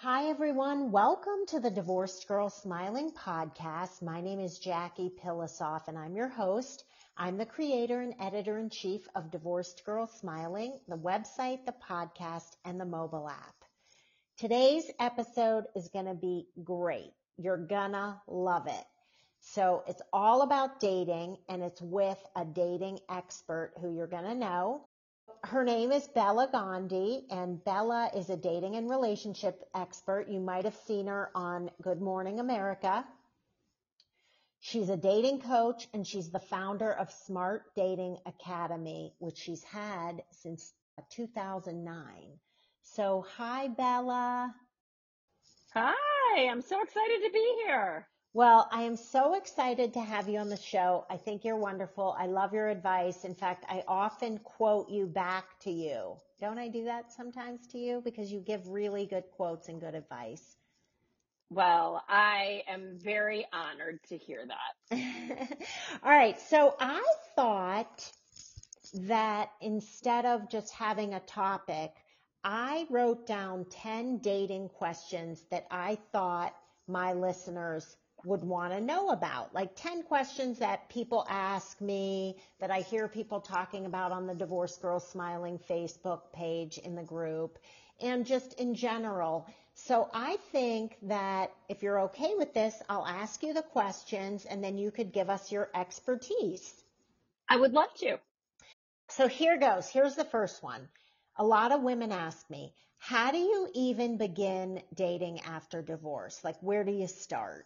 Hi, everyone. Welcome to the Divorced Girl Smiling podcast. My name is Jackie Pilosoff, and I'm your host. I'm the creator and editor-in-chief of Divorced Girl Smiling, the website, the podcast, and the mobile app. Today's episode is going to be great. You're gonna love it. So it's all about dating, and it's with a dating expert who you're going to know. Her name is Bella Gandhi, and Bella is a dating and relationship expert. You might have seen her on Good Morning America. She's a dating coach, and she's the founder of Smart Dating Academy, which she's had since 2009. So, hi, Bella. Hi, I'm so excited to be here. Well, I am so excited to have you on the show. I think you're wonderful. I love your advice. In fact, I often quote you back to you. Don't I do that sometimes to you? Because you give really good quotes and good advice. Well, I am very honored to hear that. All right. So I thought that instead of just having a topic, I wrote down 10 dating questions that I thought my listeners would want to know about, like 10 questions that people ask me, that I hear people talking about on the Divorced Girl Smiling Facebook page in the group, and just in general. So I think that if you're okay with this, I'll ask you the questions and then you could give us your expertise. I would love to. So here goes. Here's the first one. A lot of women ask me, how do you even begin dating after divorce? Like, where do you start?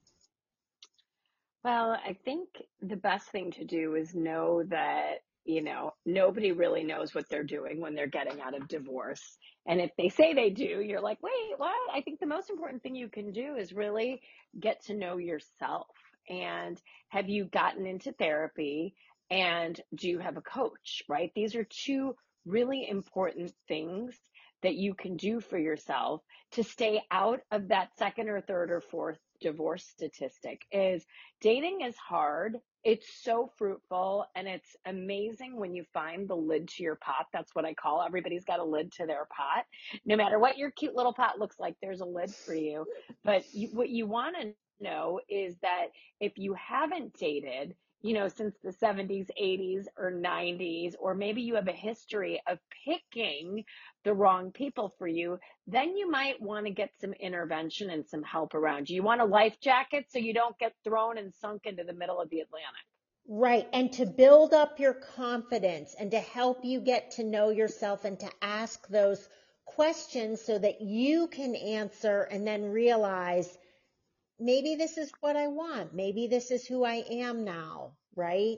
Well, I think the best thing to do is know that, nobody really knows what they're doing when they're getting out of divorce. And if they say they do, you're like, wait, what? I think the most important thing you can do is really get to know yourself. And have you gotten into therapy? And do you have a coach, right? These are two really important things that you can do for yourself to stay out of that second or third or fourth divorce statistic. Is dating is hard. It's so fruitful, and it's amazing when you find the lid to your pot. That's what I call. Everybody's got a lid to their pot. No matter what your cute little pot looks like, there's a lid for you. But what you want to know is that if you haven't dated, since the 70s, 80s, or 90s, or maybe you have a history of picking the wrong people for you, then you might want to get some intervention and some help around you. You want a life jacket so you don't get thrown and sunk into the middle of the Atlantic. Right. And to build up your confidence and to help you get to know yourself and to ask those questions so that you can answer and then realize maybe this is what I want. Maybe this is who I am now. Right.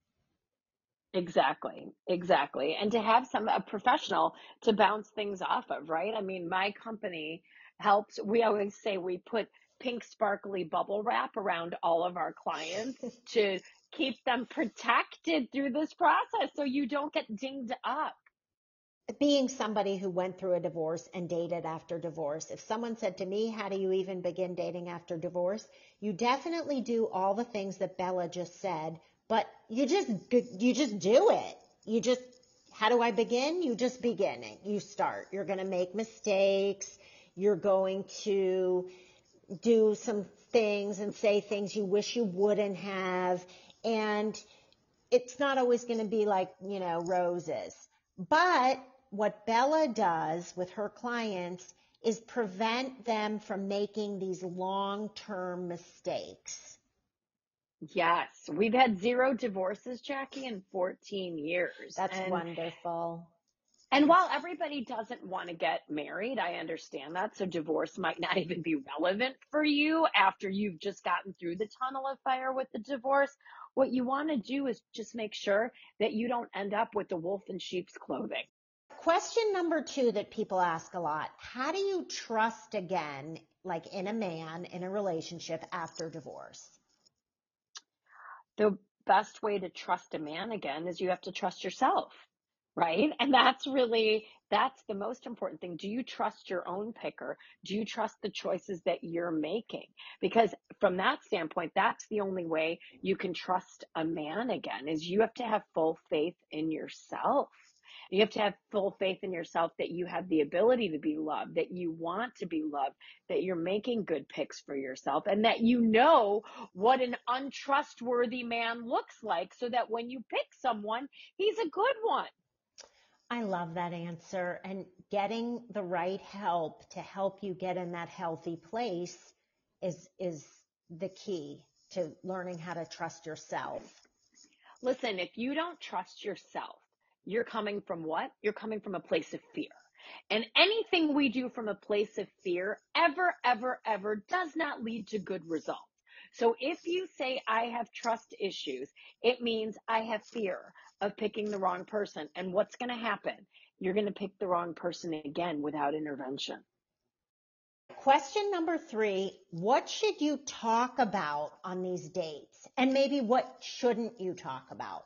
Exactly. And to have a professional to bounce things off of, right? I mean, my company helps. We always say we put pink sparkly bubble wrap around all of our clients to keep them protected through this process so you don't get dinged up. Being somebody who went through a divorce and dated after divorce, if someone said to me, how do you even begin dating after divorce? You definitely do all the things that Bella just said, but you just do it. How do I begin? You just begin it. You start. You're going to make mistakes. You're going to do some things and say things you wish you wouldn't have. And it's not always going to be like, roses. But what Bella does with her clients is prevent them from making these long-term mistakes. Yes, we've had 0 divorces, Jackie, in 14 years. That's wonderful. And while everybody doesn't want to get married, I understand that. So divorce might not even be relevant for you after you've just gotten through the tunnel of fire with the divorce. What you want to do is just make sure that you don't end up with the wolf in sheep's clothing. Question number 2 that people ask a lot: how do you trust again, like in a man, in a relationship after divorce? The best way to trust a man again is you have to trust yourself, right? And that's the most important thing. Do you trust your own picker? Do you trust the choices that you're making? Because from that standpoint, that's the only way you can trust a man again, is you have to have full faith in yourself. You have to have full faith in yourself that you have the ability to be loved, that you want to be loved, that you're making good picks for yourself, and that you know what an untrustworthy man looks like so that when you pick someone, he's a good one. I love that answer. And getting the right help to help you get in that healthy place is the key to learning how to trust yourself. Listen, if you don't trust yourself, you're coming from what? You're coming from a place of fear. And anything we do from a place of fear ever does not lead to good results. So if you say, I have trust issues, it means I have fear of picking the wrong person. And what's going to happen? You're going to pick the wrong person again without intervention. Question number 3, what should you talk about on these dates? And maybe what shouldn't you talk about?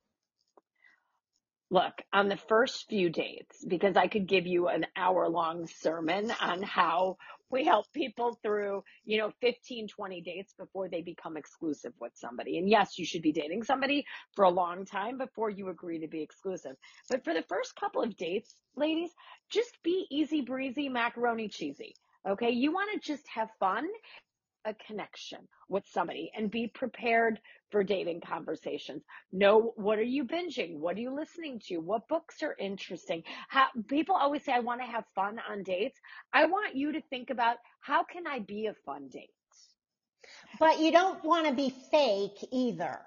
Look, on the first few dates, because I could give you an hour-long sermon on how we help people through, 15, 20 dates before they become exclusive with somebody. And yes, you should be dating somebody for a long time before you agree to be exclusive. But for the first couple of dates, ladies, just be easy breezy, macaroni cheesy. Okay? You want to just have fun, a connection with somebody, and be prepared for dating conversations. Know, what are you binging? What are you listening to? What books are interesting? People always say, I want to have fun on dates. I want you to think about, how can I be a fun date? But you don't want to be fake either.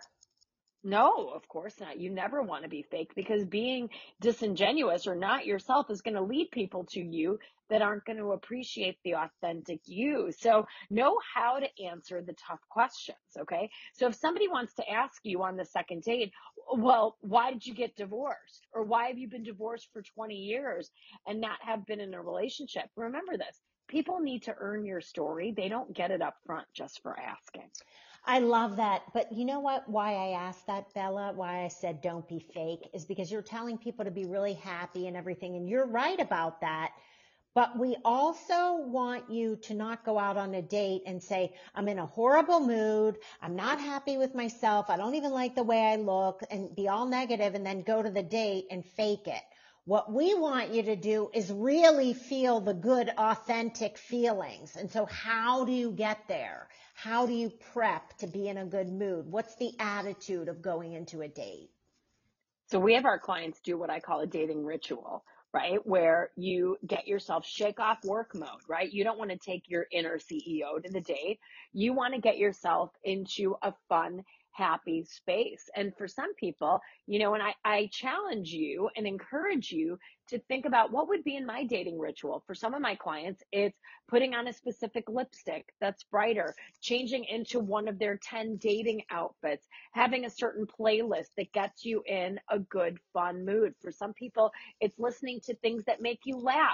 No, of course not. You never want to be fake, because being disingenuous or not yourself is going to lead people to you that aren't going to appreciate the authentic you. So know how to answer the tough questions. Okay. So if somebody wants to ask you on the second date, well, why did you get divorced? Or why have you been divorced for 20 years and not have been in a relationship? Remember this. People need to earn your story. They don't get it up front just for asking. I love that. But you know what? Why I asked that, Bella, why I said don't be fake is because you're telling people to be really happy and everything. And you're right about that. But we also want you to not go out on a date and say, I'm in a horrible mood. I'm not happy with myself. I don't even like the way I look, and be all negative and then go to the date and fake it. What we want you to do is really feel the good, authentic feelings. And so how do you get there? How do you prep to be in a good mood? What's the attitude of going into a date? So we have our clients do what I call a dating ritual, right? Where you get yourself, shake off work mode, right? You don't want to take your inner CEO to the date. You want to get yourself into a fun, happy space. And for some people, and I challenge you and encourage you to think about, what would be in my dating ritual. For some of my clients, it's putting on a specific lipstick that's brighter, changing into one of their 10 dating outfits, having a certain playlist that gets you in a good, fun mood. For some people, it's listening to things that make you laugh.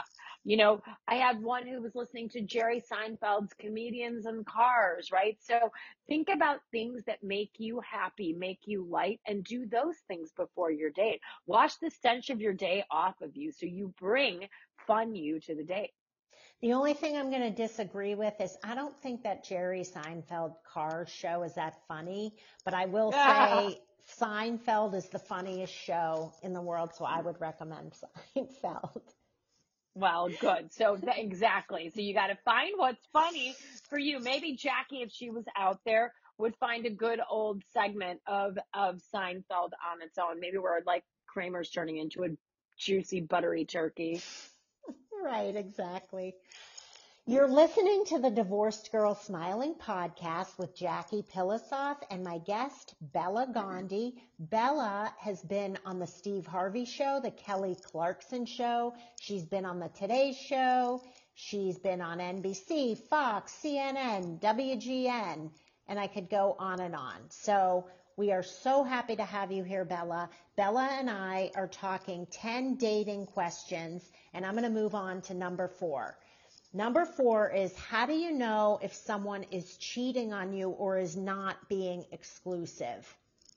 I had one who was listening to Jerry Seinfeld's Comedians in Cars, right? So think about things that make you happy, make you light, and do those things before your date. Wash the stench of your day off of you so you bring fun you to the date. The only thing I'm going to disagree with is I don't think that Jerry Seinfeld car show is that funny, but I will say Seinfeld is the funniest show in the world, so I would recommend Seinfeld. Well, good. So exactly. So you got to find what's funny for you. Maybe Jackie, if she was out there, would find a good old segment of Seinfeld on its own. Maybe where like Kramer's turning into a juicy buttery turkey. Right, exactly. You're listening to the Divorced Girl Smiling podcast with Jackie Pilosoff and my guest, Bella Gandhi. Bella has been on the Steve Harvey Show, the Kelly Clarkson Show. She's been on the Today Show. She's been on NBC, Fox, CNN, WGN, and I could go on and on. So we are so happy to have you here, Bella. Bella and I are talking 10 dating questions, and I'm going to move on to number 4. Number 4 is, how do you know if someone is cheating on you or is not being exclusive?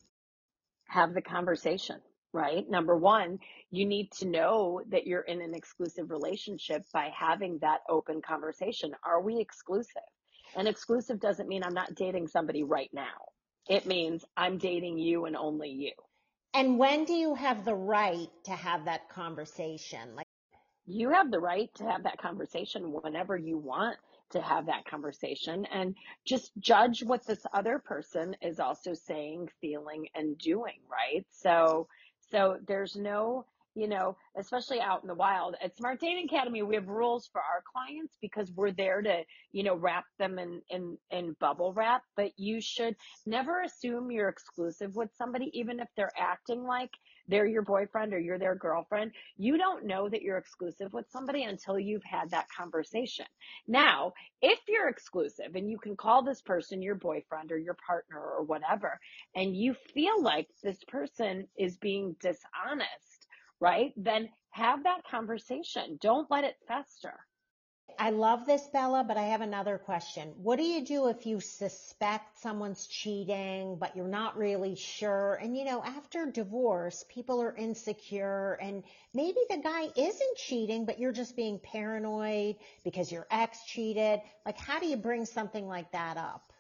Have the conversation, right? Number one, you need to know that you're in an exclusive relationship by having that open conversation. Are we exclusive? And exclusive doesn't mean I'm not dating somebody right now. It means I'm dating you and only you. And when do you have the right to have that conversation? Like, You have the right to have that conversation whenever you want to have that conversation, and just judge what this other person is also saying, feeling, and doing, right? So there's no, especially out in the wild at Smart Dating Academy, we have rules for our clients because we're there to, wrap them in bubble wrap, but you should never assume you're exclusive with somebody, even if they're acting like they're your boyfriend or you're their girlfriend. You don't know that you're exclusive with somebody until you've had that conversation. Now, if you're exclusive and you can call this person your boyfriend or your partner or whatever, and you feel like this person is being dishonest, right? Then have that conversation. Don't let it fester. I love this, Bella, but I have another question. What do you do if you suspect someone's cheating, but you're not really sure? And after divorce, people are insecure and maybe the guy isn't cheating, but you're just being paranoid because your ex cheated. Like, how do you bring something like that up?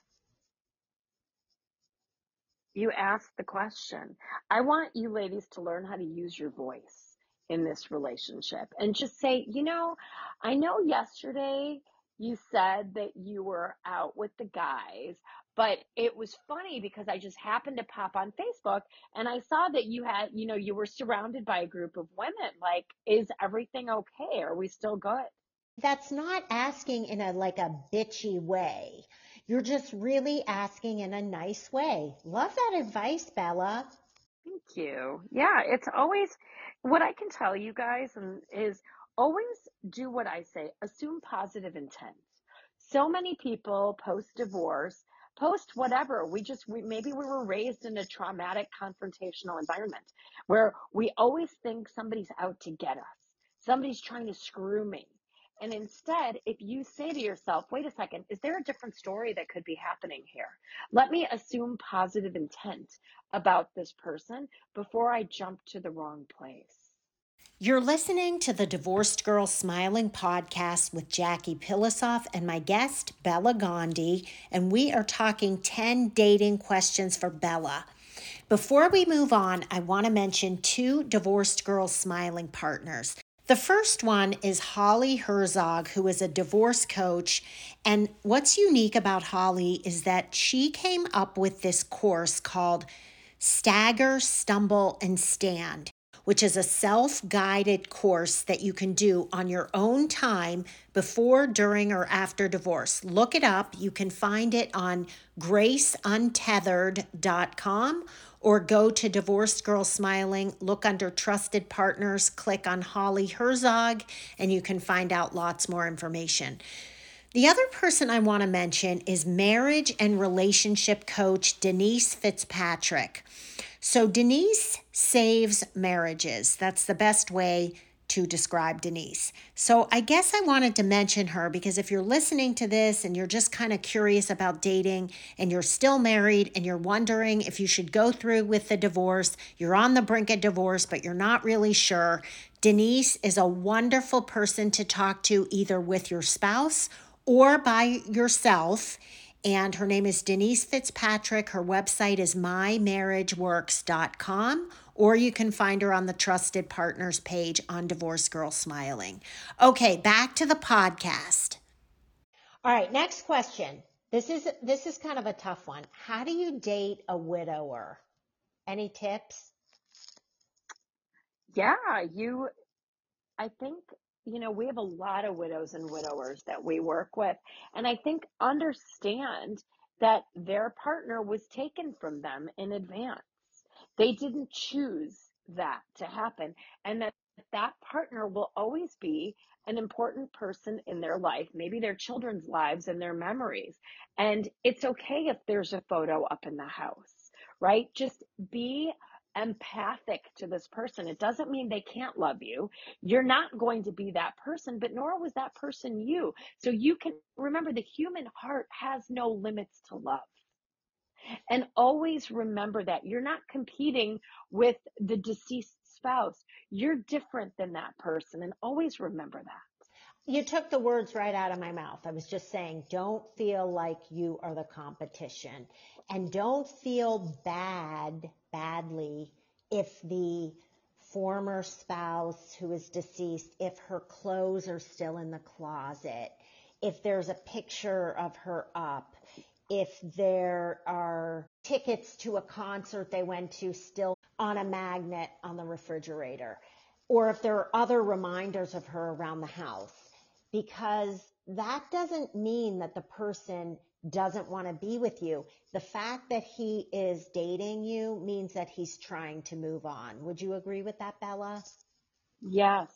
You ask the question. I want you ladies to learn how to use your voice in this relationship and just say, I know yesterday you said that you were out with the guys, but it was funny because I just happened to pop on Facebook and I saw that you had, you were surrounded by a group of women. Like, is everything okay? Are we still good? That's not asking in a bitchy way. You're just really asking in a nice way. Love that advice, Bella. Thank you. Yeah, it's always what I can tell you guys and is always do what I say. Assume positive intent. So many people post divorce, post whatever. Maybe we were raised in a traumatic confrontational environment where we always think somebody's out to get us. Somebody's trying to screw me. And instead, if you say to yourself, wait a second, is there a different story that could be happening here? Let me assume positive intent about this person before I jump to the wrong place. You're listening to the Divorced Girl Smiling podcast with Jackie Pilosoff and my guest, Bella Gandhi, and we are talking 10 dating questions for Bella. Before we move on, I want to mention two Divorced Girl Smiling partners. The first one is Holly Herzog, who is a divorce coach. And what's unique about Holly is that she came up with this course called Stagger, Stumble, and Stand, which is a self-guided course that you can do on your own time before, during, or after divorce. Look it up. You can find it on graceuntethered.com or go to Divorced Girl Smiling, look under Trusted Partners, click on Holly Herzog, and you can find out lots more information. The other person I want to mention is marriage and relationship coach Denise Fitzpatrick. So Denise saves marriages. That's the best way to describe Denise. So I guess I wanted to mention her because if you're listening to this and you're just kind of curious about dating and you're still married and you're wondering if you should go through with the divorce, you're on the brink of divorce, but you're not really sure, Denise is a wonderful person to talk to either with your spouse or by yourself. And her name is Denise Fitzpatrick. Her website is mymarriageworks.com, or you can find her on the Trusted Partners page on Divorce Girl Smiling. Okay, back to the podcast. All right, next question. This is kind of a tough one. How do you date a widower? Any tips? Yeah, I think, we have a lot of widows and widowers that we work with. And I think understand that their partner was taken from them in advance. They didn't choose that to happen. And that partner will always be an important person in their life, maybe their children's lives and their memories. And it's okay if there's a photo up in the house, right? Just be empathic to this person. It doesn't mean they can't love you. You're not going to be that person, but nor was that person you. So you can remember the human heart has no limits to love. And always remember that you're not competing with the deceased spouse. You're different than that person. And always remember that. You took the words right out of my mouth. I was just saying, don't feel like you are the competition and don't feel badly if the former spouse who is deceased, if her clothes are still in the closet, if there's a picture of her up, if there are tickets to a concert they went to still on a magnet on the refrigerator, or if there are other reminders of her around the house, because that doesn't mean that the person doesn't want to be with you. The fact that he is dating you means that he's trying to move on. Would you agree with that, Bella? Yes,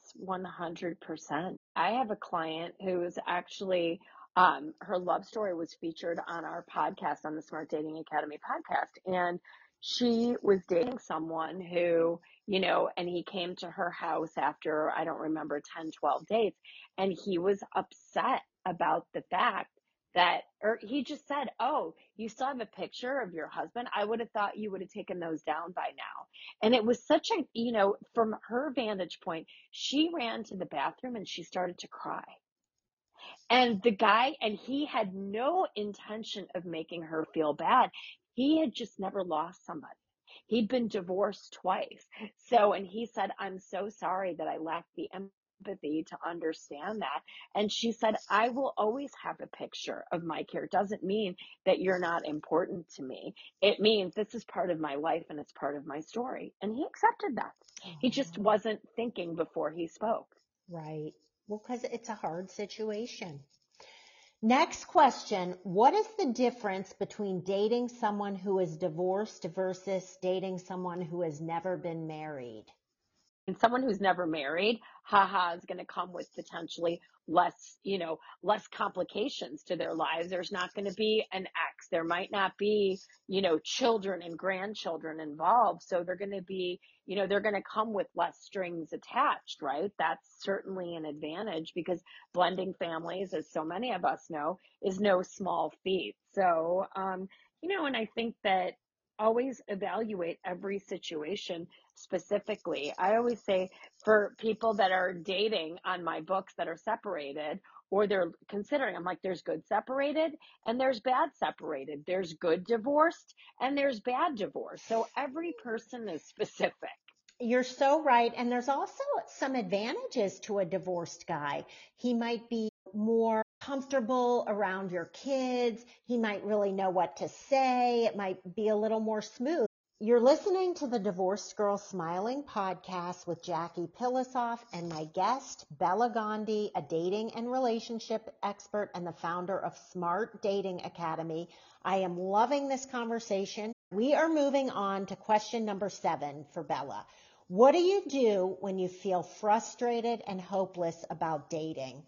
100%. I have a client who's actually, her love story was featured on our podcast, on the Smart Dating Academy podcast. And she was dating someone who, and he came to her house after, I don't remember, 10, 12 dates. And he was upset about the fact that, or he just said, "Oh, you still have a picture of your husband? I would have thought you would have taken those down by now." And it was such a, from her vantage point, she ran to the bathroom and she started to cry. And the guy, and he had no intention of making her feel bad. He had just never lost somebody. He'd been divorced twice. So, and he said, "I'm so sorry that I lacked the empathy to understand that." And she said, "I will always have a picture of Mike here. It doesn't mean that you're not important to me. It means this is part of my life and it's part of my story." And he accepted that. He just Oh, wasn't thinking before he spoke. right. Well, because it's a hard situation. Next question. What is the difference between dating someone who is divorced versus dating someone who has never been married? And someone who's never married, haha, is going to come with potentially less, less complications to their lives. There's not going to be an ex. There might not be, children and grandchildren involved. So they're going to be, they're going to come with less strings attached, right? That's certainly an advantage, because blending families, as so many of us know, is no small feat. So, and I think that always evaluate every situation specifically. I always say, for people that are dating on my books that are separated, or they're considering, I'm like, there's good separated and there's bad separated. There's good divorced and there's bad divorce. So every person is specific. You're so right. And there's also some advantages to a divorced guy. He might be more comfortable around your kids. He might really know what to say. It might be a little more smooth. You're listening to the Divorced Girl Smiling podcast with Jackie Pilosoff and my guest, Bella Gandhi, a dating and relationship expert and the founder of Smart Dating Academy. I am loving this conversation. We are moving on to question number 7 for Bella. What do you do when you feel frustrated and hopeless about dating?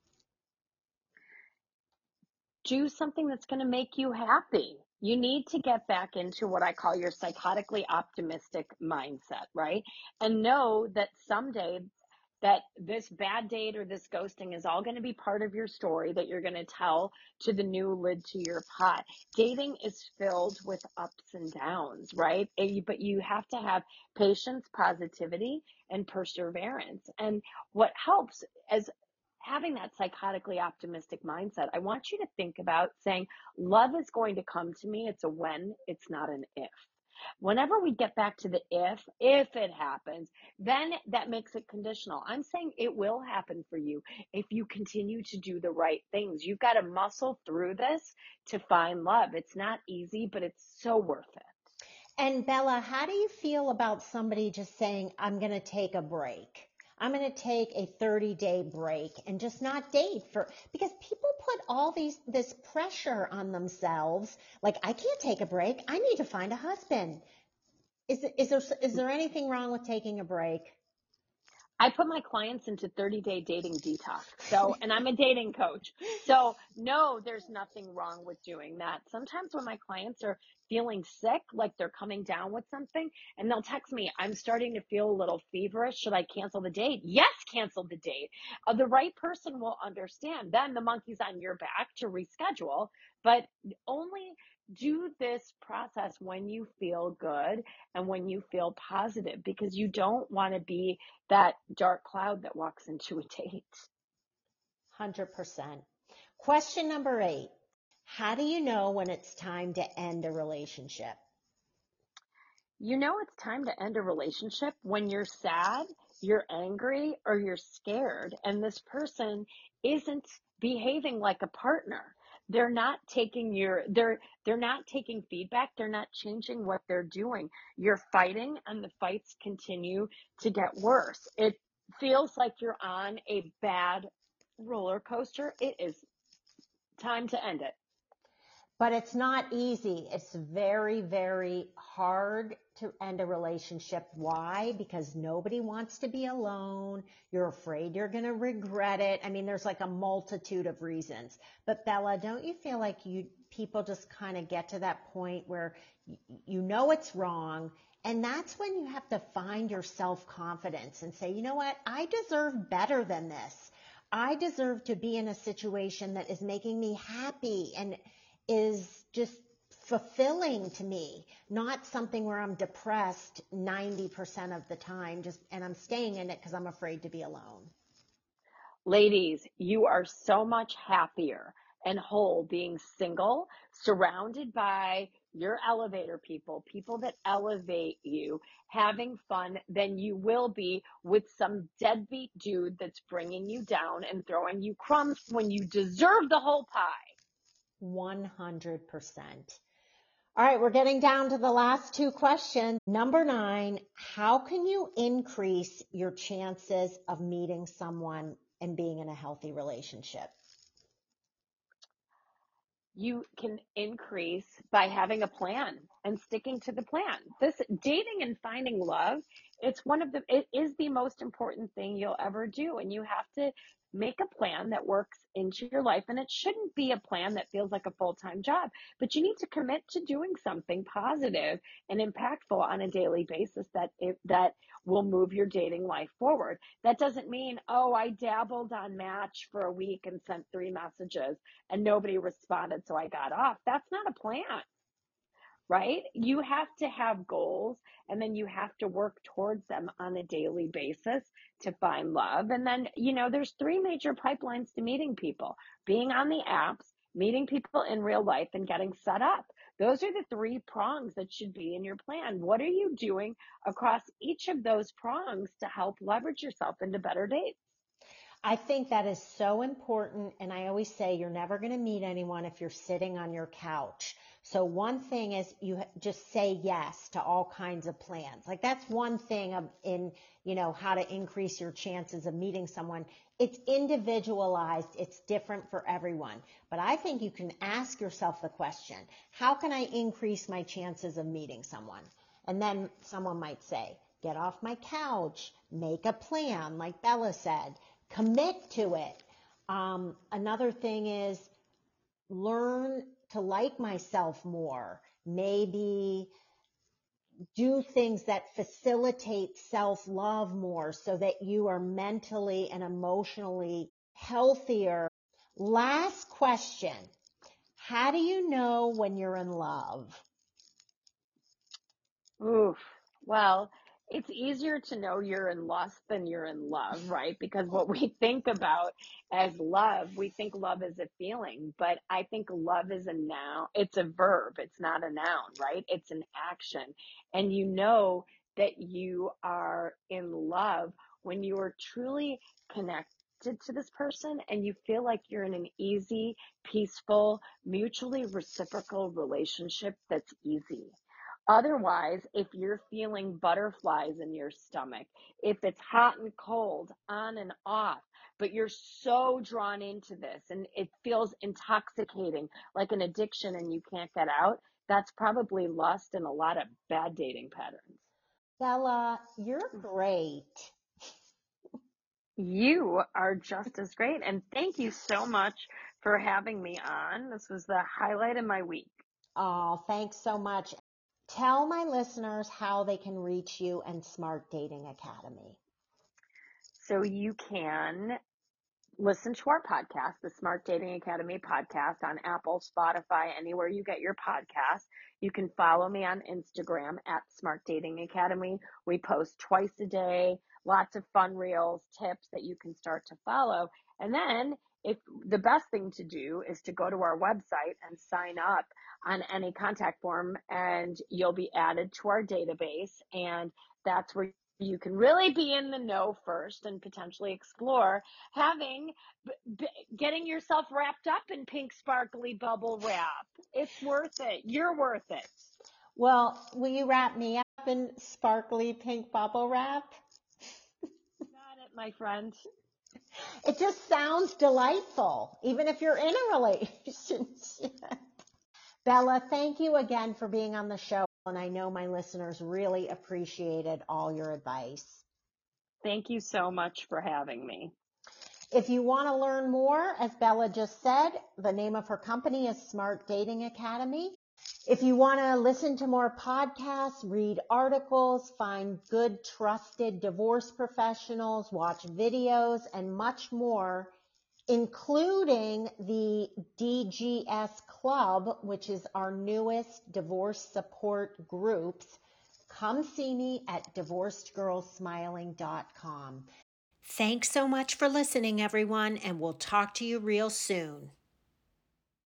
Do something that's going to make you happy. You need to get back into what I call your psychotically optimistic mindset, right? And know that someday that this bad date or this ghosting is all going to be part of your story that you're going to tell to the new lid to your pot. Dating is filled with ups and downs, right? But you have to have patience, positivity, and perseverance. And what helps as having that psychotically optimistic mindset, I want you to think about saying, love is going to come to me. It's a when, it's not an if. Whenever we get back to the if it happens, then that makes it conditional. I'm saying it will happen for you if you continue to do the right things. You've got to muscle through this to find love. It's not easy, but it's so worth it. And Bella, how do you feel about somebody just saying, I'm going to take a break? I'm going to take a 30-day break and just not date because people put all this pressure on themselves. Like, I can't take a break. I need to find a husband. Is there anything wrong with taking a break? I put my clients into 30-day dating detox. So, and I'm a dating coach. So, no, there's nothing wrong with doing that. Sometimes when my clients are feeling sick, like they're coming down with something, and they'll text me, "I'm starting to feel a little feverish. Should I cancel the date?" Yes, cancel the date. The right person will understand. Then the monkey's on your back to reschedule, but only do this process when you feel good and when you feel positive, because you don't want to be that dark cloud that walks into a date. 100%. Question number 8. How do you know when it's time to end a relationship? You know it's time to end a relationship when you're sad, you're angry, or you're scared, and this person isn't behaving like a partner. They're not taking feedback, they're not changing what they're doing. You're fighting and the fights continue to get worse. It feels like you're on a bad roller coaster. It is time to end it. But it's not easy. It's very, very hard to end a relationship. Why? Because nobody wants to be alone. You're afraid you're going to regret it. I mean, there's like a multitude of reasons. But Bella, don't you feel like people just kind of get to that point where you know it's wrong, and that's when you have to find your self-confidence and say, you know what? I deserve better than this. I deserve to be in a situation that is making me happy and is just fulfilling to me, not something where I'm depressed 90% of the time, and I'm staying in it because I'm afraid to be alone. Ladies, you are so much happier and whole being single, surrounded by your elevator people, people that elevate you, having fun, than you will be with some deadbeat dude that's bringing you down and throwing you crumbs when you deserve the whole pie. 100%. All right, we're getting down to the last two questions. Number 9, how can you increase your chances of meeting someone and being in a healthy relationship? You can increase by having a plan and sticking to the plan. This dating and finding love, it is the most important thing you'll ever do. And you have to make a plan that works into your life. And it shouldn't be a plan that feels like a full-time job, but you need to commit to doing something positive and impactful on a daily basis that will move your dating life forward. That doesn't mean, oh, I dabbled on Match for a week and sent 3 messages and nobody responded, so I got off. That's not a plan, right? You have to have goals, and then you have to work towards them on a daily basis to find love. And then, there's three major pipelines to meeting people: being on the apps, meeting people in real life, and getting set up. Those are the three prongs that should be in your plan. What are you doing across each of those prongs to help leverage yourself into better dates? I think that is so important. And I always say you're never going to meet anyone if you're sitting on your couch. So one thing is you just say yes to all kinds of plans. Like that's one thing in, how to increase your chances of meeting someone. It's individualized. It's different for everyone. But I think you can ask yourself the question, how can I increase my chances of meeting someone? And then someone might say, get off my couch, make a plan, like Bella said. Commit to it. Another thing is learn to like myself more. Maybe do things that facilitate self-love more so that you are mentally and emotionally healthier. Last question. How do you know when you're in love? Oof. Well, it's easier to know you're in lust than you're in love, right? Because what we think about as love, we think love is a feeling, but I think love is a noun. It's a verb. It's not a noun, right? It's an action. And you know that you are in love when you are truly connected to this person and you feel like you're in an easy, peaceful, mutually reciprocal relationship that's easy. Otherwise, if you're feeling butterflies in your stomach, if it's hot and cold, on and off, but you're so drawn into this and it feels intoxicating, like an addiction, and you can't get out, that's probably lust and a lot of bad dating patterns. Bella, you're great. You are just as great. And thank you so much for having me on. This was the highlight of my week. Oh, thanks so much. Tell my listeners how they can reach you and Smart Dating Academy. So you can listen to our podcast, the Smart Dating Academy podcast, on Apple, Spotify, anywhere you get your podcast. You can follow me on Instagram at Smart Dating Academy. We post twice a day, lots of fun reels, tips that you can start to follow. And then if the best thing to do is to go to our website and sign up on any contact form, and you'll be added to our database. And that's where you can really be in the know first and potentially explore having getting yourself wrapped up in pink sparkly bubble wrap. It's worth it. You're worth it. Well, will you wrap me up in sparkly pink bubble wrap? Got it, my friend. It just sounds delightful, even if you're in a relationship. Bella, thank you again for being on the show. And I know my listeners really appreciated all your advice. Thank you so much for having me. If you want to learn more, as Bella just said, the name of her company is Smart Dating Academy. If you want to listen to more podcasts, read articles, find good, trusted divorce professionals, watch videos, and much more, including the DGS Club, which is our newest divorce support groups, come see me at divorcedgirlsmiling.com. Thanks so much for listening, everyone, and we'll talk to you real soon.